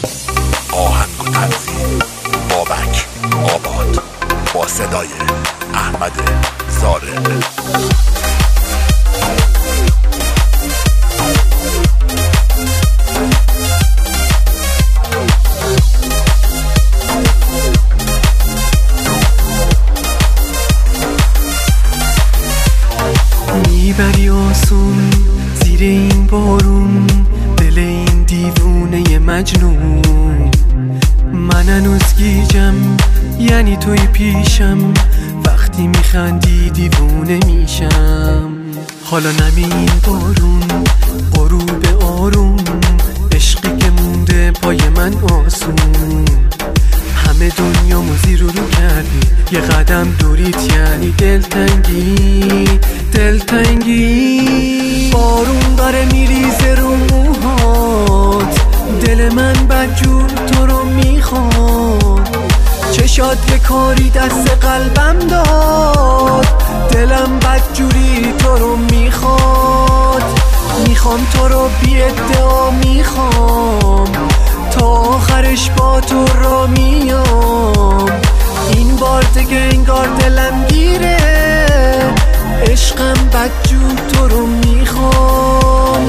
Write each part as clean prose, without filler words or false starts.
آهنگ و تنظیم بابک آباد با صدای احمد زارق. میبری آسون زیر این بارون دل این دیوونه مجنون. من هنوز گیجم یعنی توی پیشم، وقتی میخندی دیوونه میشم. حالا نمی این بارون غروب آروم، عشقی که مونده پای من آسون. همه دنیامو زیر و رو کردی، یه قدم دوریت یعنی دلتنگی دلتنگی. بارون داره میریزه رو موهات، دل من بدجور تو رو میخواد. چشات یه کاری دست قلبم داد، دلم بدجوری تو رو میخواد. میخوام تو رو بی ادعا میخوام، تا آخرش با تو را میام. این بار دیگه انگار دلم گیره، عشقم بدجور تو رو میخوام.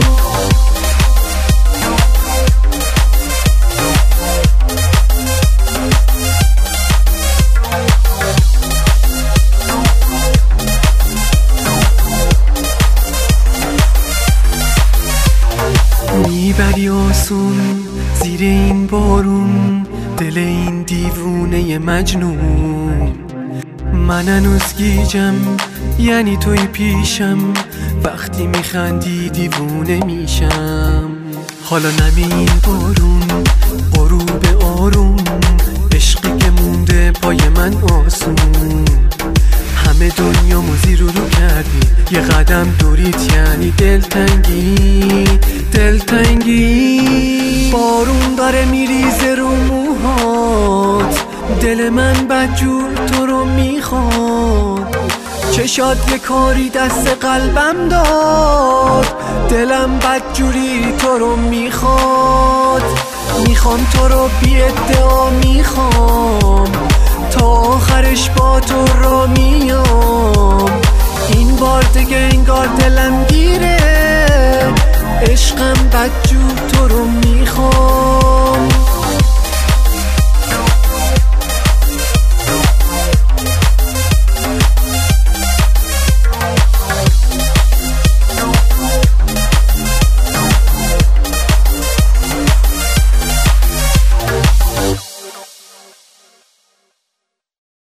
میبری آسون زیر این بارون دل این دیوونه مجنون. من هنوز گیجم یعنی توی پیشم، وقتی میخندی دیوونه میشم. حالا نمی این بارون غروب آروم، عشقی که مونده پای من آسون. همه دنیامو زیر و رو کردی، یه قدم دوریت یعنی دلتنگی دلتنگی. بارون داره میریزه رو موهات، دل من بدجور تو رو میخواد. چشات یه کاری دست قلبم داد، دلم بدجوری تو رو میخواد. میخوام تو رو بی ادعا میخوام، تا آخرش با تو را میام. این بار دیگه انگار دلم گیره، عشقم بدجور تو رو میخوام.